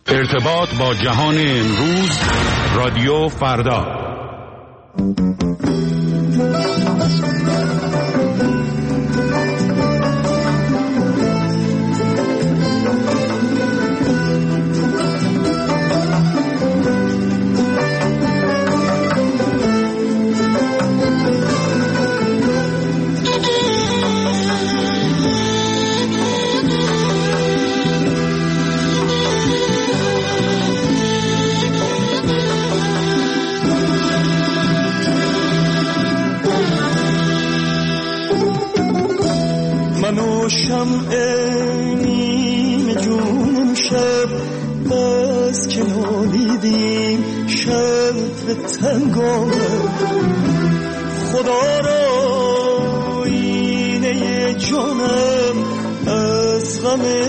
ارتباط با جهان امروز، رادیو فردا. شمع نیم جونم شب بس که نالیدیم شب تنگانه خدا را اینه جانم از غم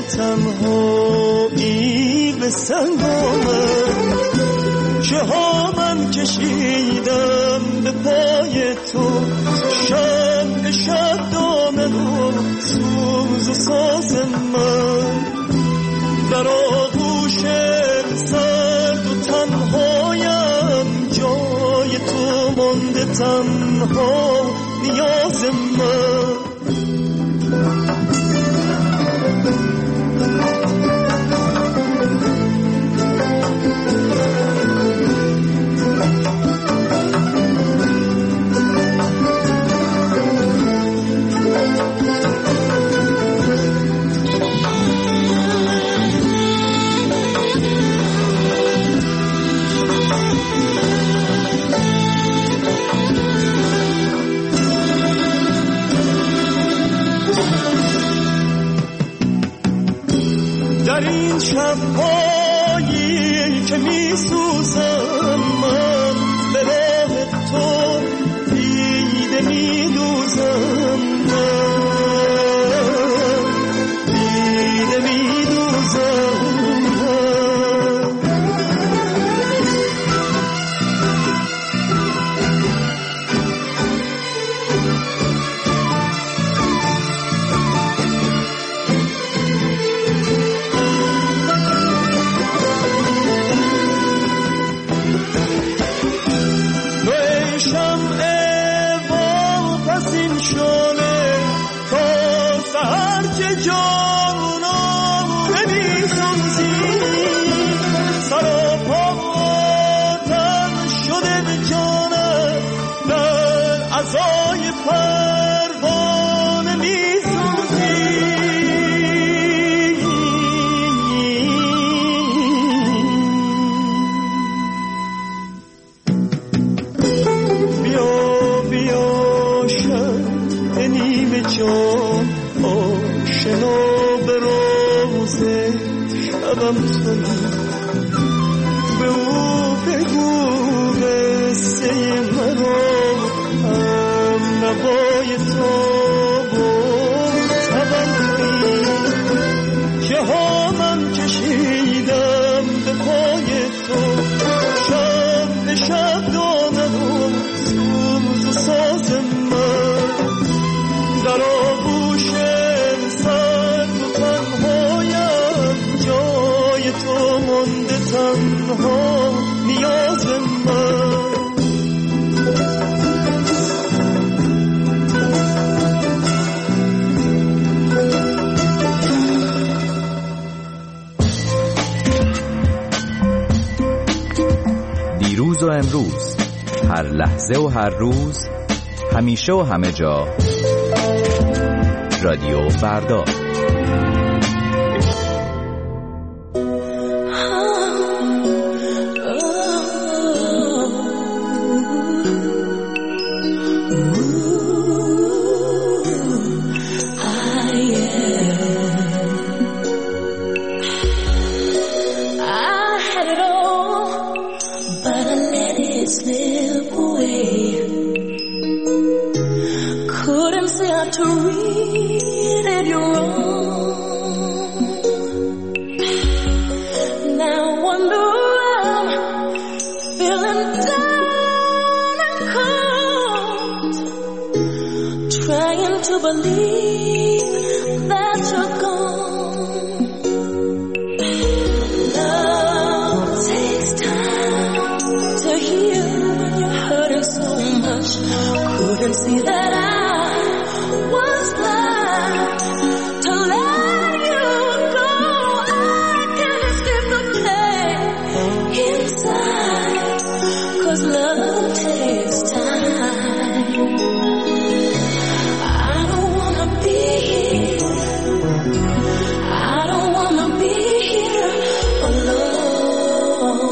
تنهایی به سنگانه چه ها من کشیدم به پای تو شب شب دامن و سوز و ساز من در آغوش سرد و تنهایم جای تو مانده تنها نیاز من در این شب‌هایی که می‌سوزم من به راه تو دیده می‌دوزم دیده می‌دوزم به او بگو قصه مرا هم نوای تو تبم که ها من کشیدم به پای تو شب به شب دامن و سوز و ساز من در آغوش سرد و تنهایم جای تو مانده تنها نیاز من دیروز و امروز، هر لحظه و هر روز، همیشه و همه جا، رادیو فردا. Couldn't stop to read it, you're wrong. and see that I was blind to let you go. I can't escape the pain inside, 'cause love takes time. I don't wanna be here. I don't wanna be here alone.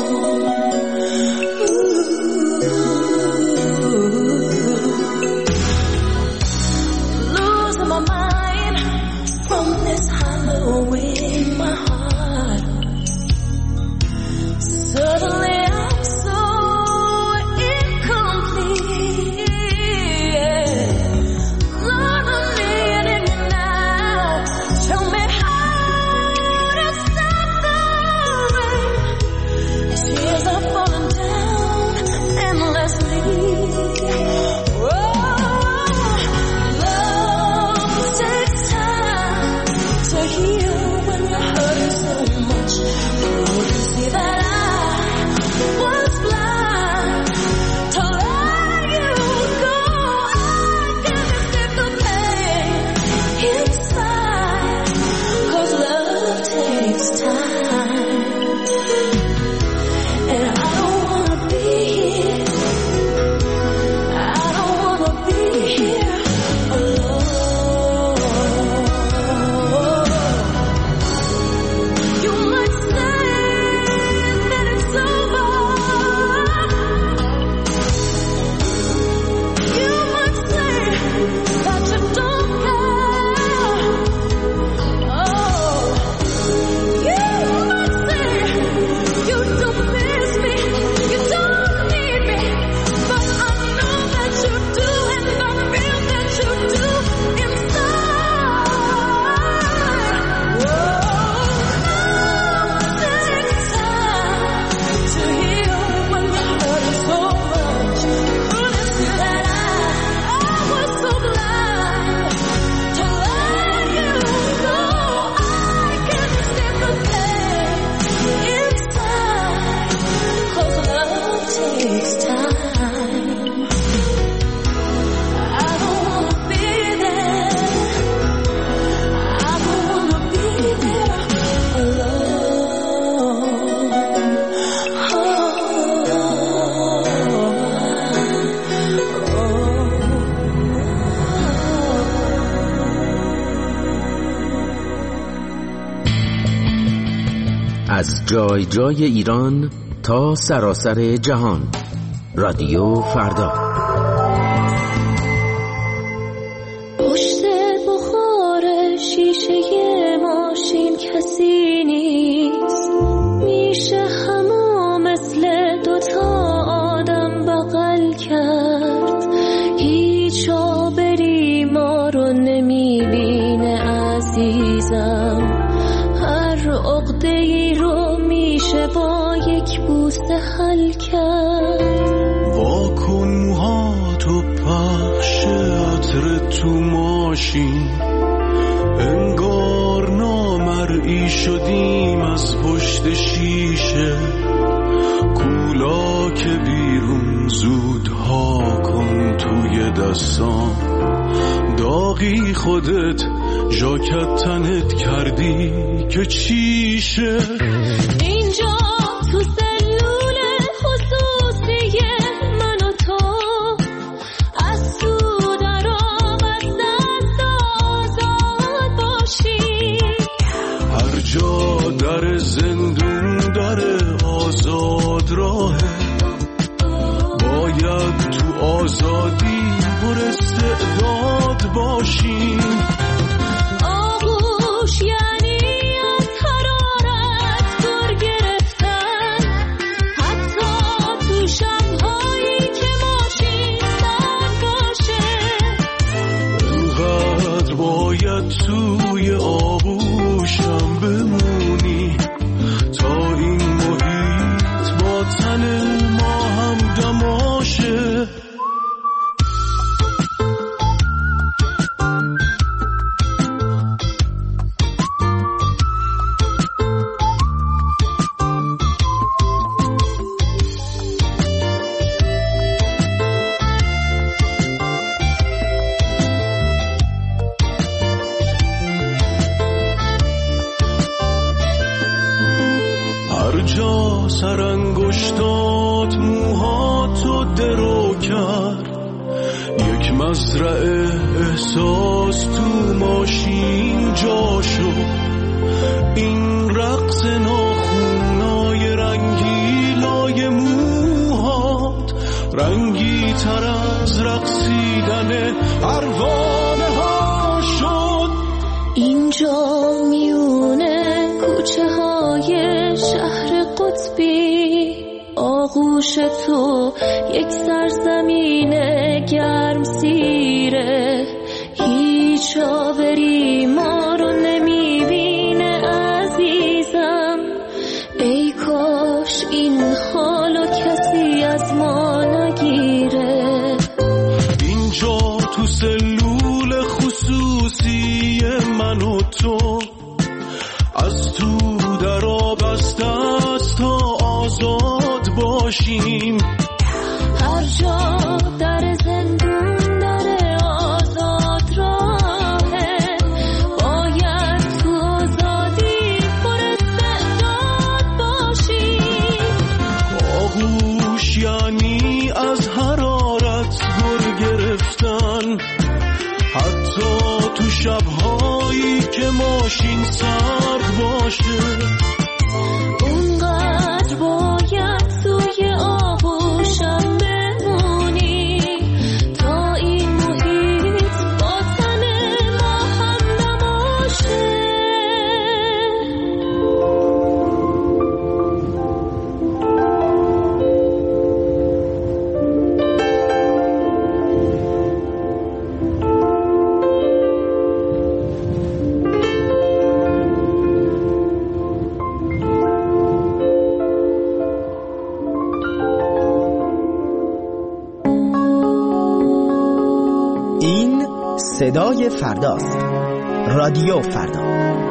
Losing my mind from this hollow in my heart. Suddenly I'm so incomplete. Lord, I'm needing you now. Show me how to stop the rain. Tears are falling down endlessly. Love takes time to heal when you're hurting so much. Don't you see that I was blind to let you go? I can't escape the pain inside, 'cause love takes time. And I don't wanna be here. I don't wanna be here alone. You might say that it's over. You might say that you don't care. Oh, you might say you don't miss me, you don't need me, but I know that you do, and I feel that you do inside. Love takes time to heal when you're hurting so much. Couldn't see that I was so blind to let you go. I can't escape the pain inside, 'cause love takes time. I don't wanna be there. I don't wanna be there از جای جای ایران تا سراسر جهان. رادیو فردا. پشت بخار شیشه ماشین کسی نیست. میشه همو مثل دوتا آدم بغل کرد. هیچ آبری ما رو نمیبینه عزیزم. هر عقده‌ای رو میشه با یک بوسه حل کرد. واکن موهاتو پخش عطر تو ماشین. انگار نامرئی شدیم از پشت شیشه. کولا که بیرون زود ها کن توی دستام. داغی خودت ژاکت تنت کردی که چیشه. اینجا تو سلول خصوصی من و تو از تو در آمد دست آزاد باشی. هر جا در زندون در آزاد راهه. باید تو آزادی پر استعداد باشیم. آغوش یعنی از حرارت دور گرفتن. حتی تو شب‌هایی که ماشین سرد باشه. اینقدر باید توی آغوشم بمونی تا این محیط با تن ما هم دماشه. هر جا سرانگشتات موهاتو درو کرد، یک مزرعه احساس تو ماشین جا شد. این رقص ناخونای رنگی لای موهات رنگی تر از رقصیدن پروانه ها شد. اینجا میونه کوچه های شهر قطبی، آغوش تو یک سرزمین گرم سیره، هیچ آوری ما رو نمیبینه عزیزم. ای کاش این حالو کسی از ما نگیره. اینجا تو سلول خصوصی من و تو، از تو درا بسته است تا آزاد باشیم. هر جا در زندون در آزاد راهه، باید تو آزادی پر استعداد باشیم. آغوش یعنی از حرارت گر گرفتن، حتی تو شبهایی که ماشین سرد باشه. اونقدر باید توی آغوشم بمونی تا این محیط با تن ما هم نباشه. این صدای فرداست. رادیو فردا.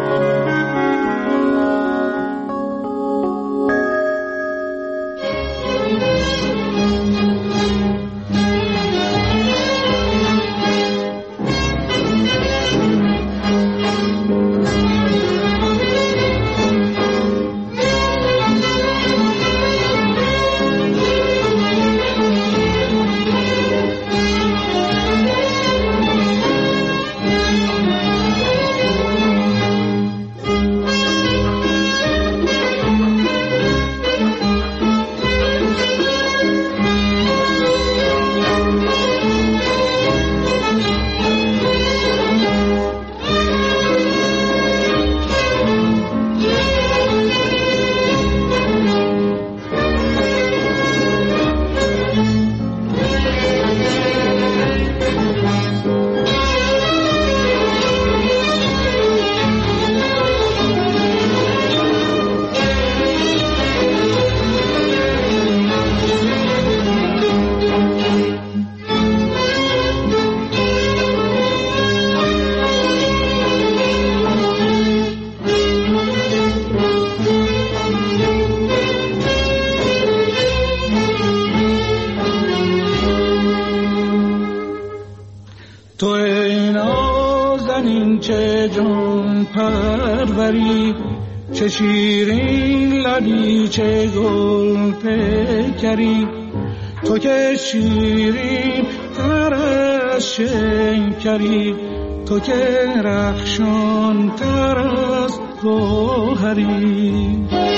تو ای نازنین چه جان پروری، چه شیرین لبی چه گل پیکری. تو که شیرین تر از شکری، تو که رخشان تر از گوهری.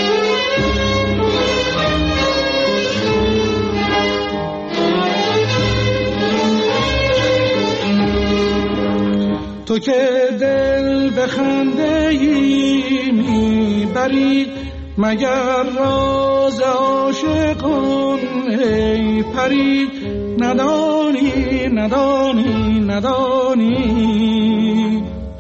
تو که دل به خنده ای میبری، مگر راز عاشقان ای پری. ندانی ندانی ندانی.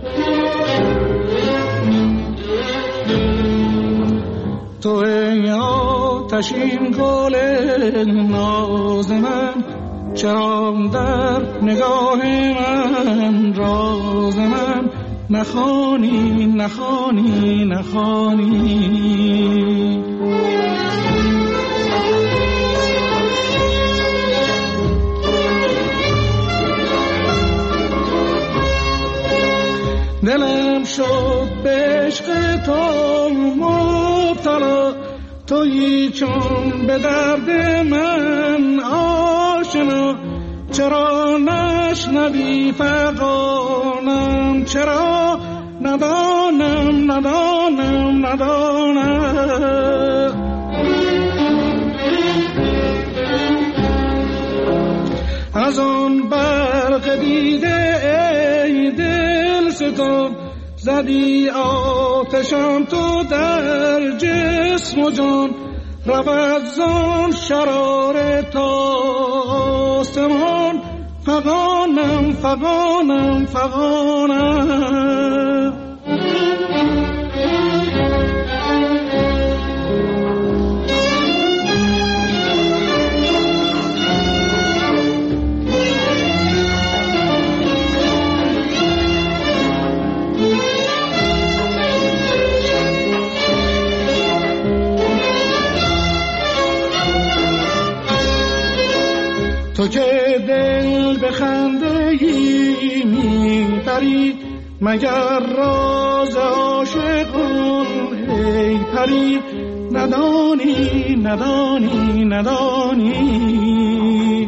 تو ای آتشین گل ناز من، چرا در نگاه من راز من نخوانی نخوانی نخوانی. دلم شد به عشق تو مبتلا، تویی چون به درد من آشنا، چرا نشنوی فغانم، چرا ندانم ندانم ندانم. از آن برق دیده ای دل ستم، زدی آتشم تو در جسم و جان، رود زان شرار تا آسمان، فغانم فغانم فغانم. تو که دل به خنده‌ای می‌بری، مگر راز عاشقان ای پری، ندانی ندانی ندانی.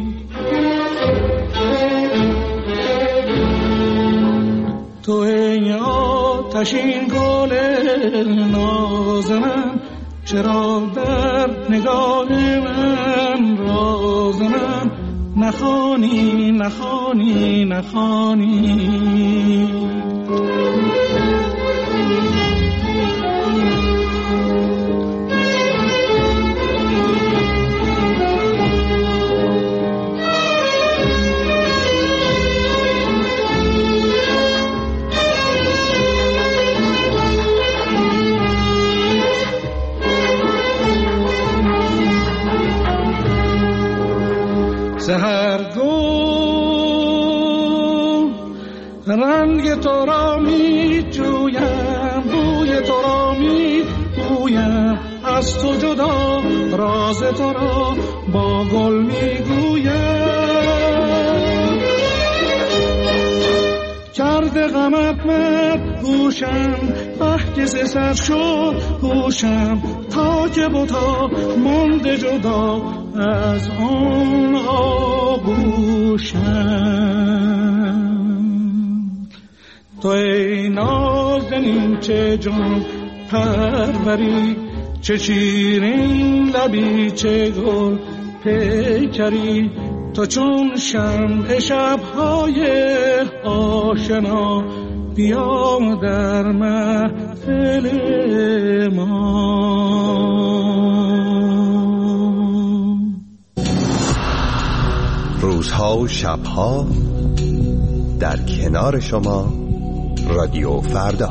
تو ای آتشین گل ناز من، چرا در نگاه من راز من نخوانی نخوانی نخوانی. سحرگاه رنگ تو را می جویم، بوی تو را می بویم، از تو جدا راز تو را با گل می گویم. کرده غمت مرد گوشم، بحکس سر شد هوشم، تا که بتا مانده جدا از آن آغوشم. تو ای نازنین چه جان پروری، چه شیرین لبی چه گل پیکری، تو چون شمع شب‌های آشنا، بیا در محفل ما. روزها و شبها در کنار شما، رادیو فردا.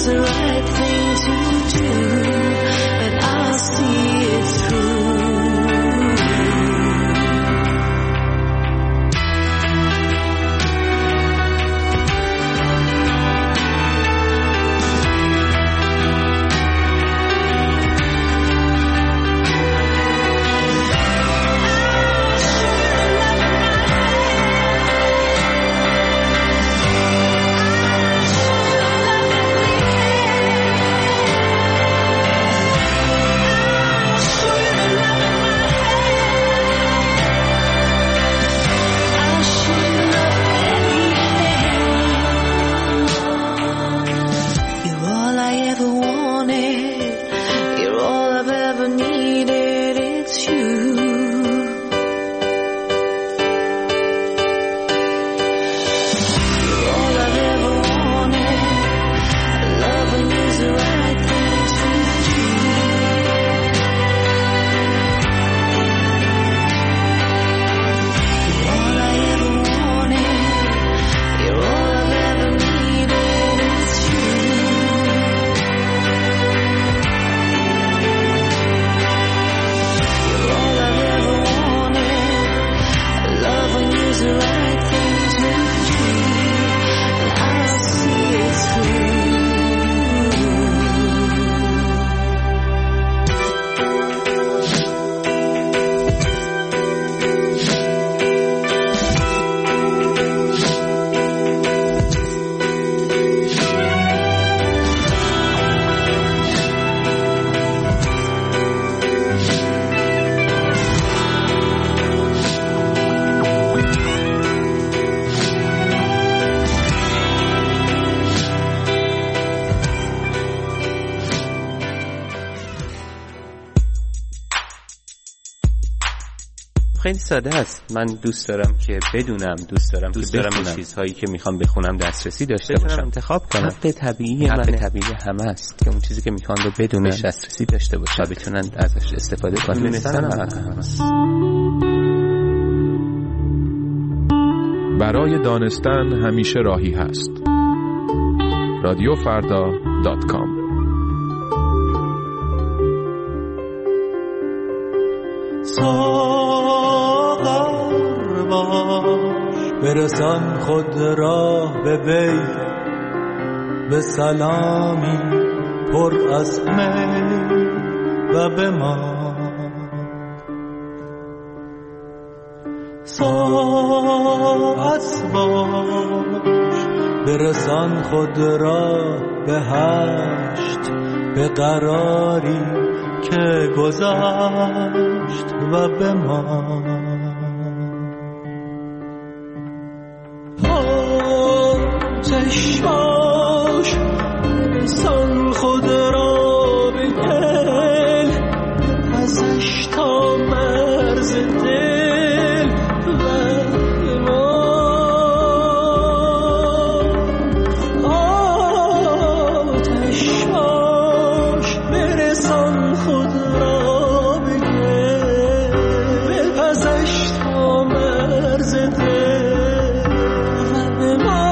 the right thing to do, and I'll see it through. خیلی ساده است. من دوست دارم که بدونم، دوست دارم به چیزهایی که میخوام بخونم دسترسی داشته باشم، انتخاب کنم. حق طبیعی همه است که اون چیزی که میخوان رو بدونن، دسترسی داشته باشن و بتونن ازش استفاده کنن. دونستن هم هست. برای دانستن همیشه راهی هست. radiofarda.com. ساغر باش برسان خود را به وی، به سلامی پر از می و به ما. ساعت باش برسان خود را به هشت، به قراری که گذشت و به ما. آتش باش برسان خود را به دل، ازش تا مرز دل و به ما. آتش باش برسان خود را به دل، ازش تا مرز دل و به ما.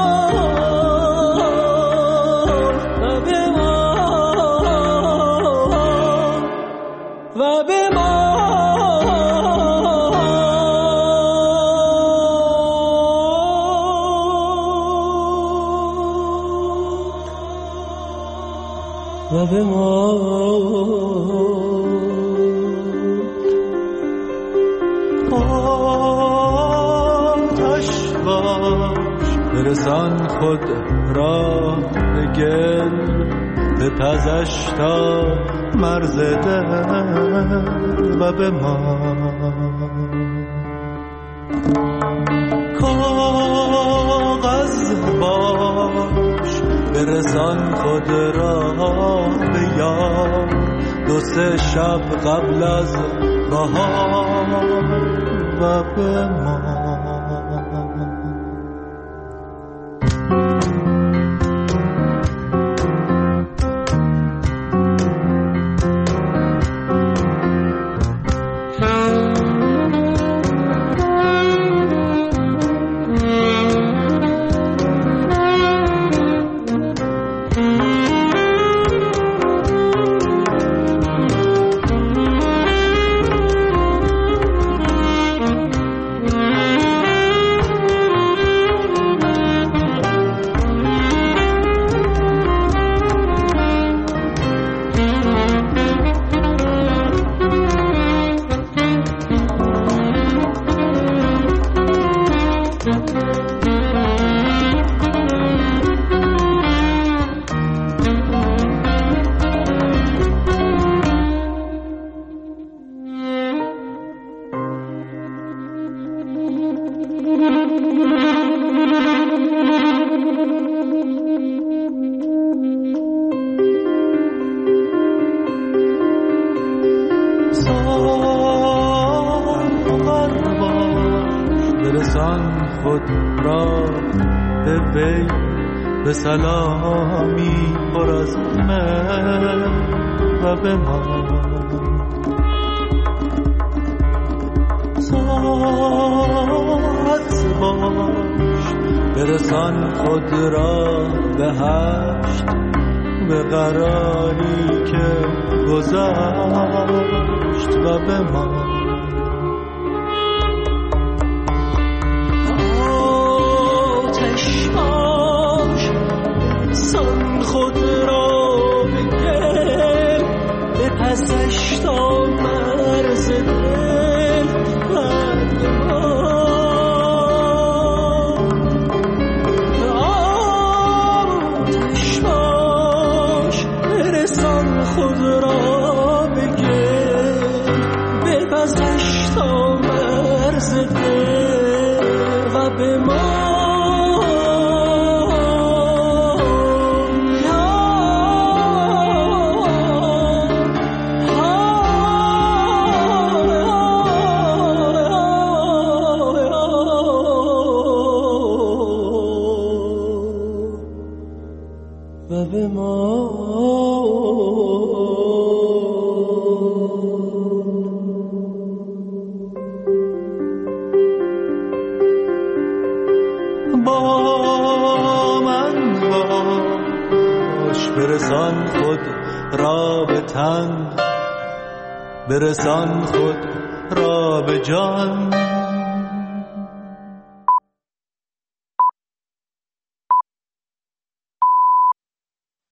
و به ما آتش باش برسان خود را به گل، به پزش تا مرز دل و به ما. کاغذ باش برسان خود را به یاد، دو سه شب قبل از بهار و به ما. خود را به وی به سلامی پر از مهر و به ما ساعت باش برسان خود را به هشت به قراری که گذشت و به ما آتش باش سان خود را به گل بپزش تا مرز دل بند ما آتش باش برسان خود را به گل بپزش تا مرز دل و به ما با من باش برسان خود را به تن برسان خود را به جان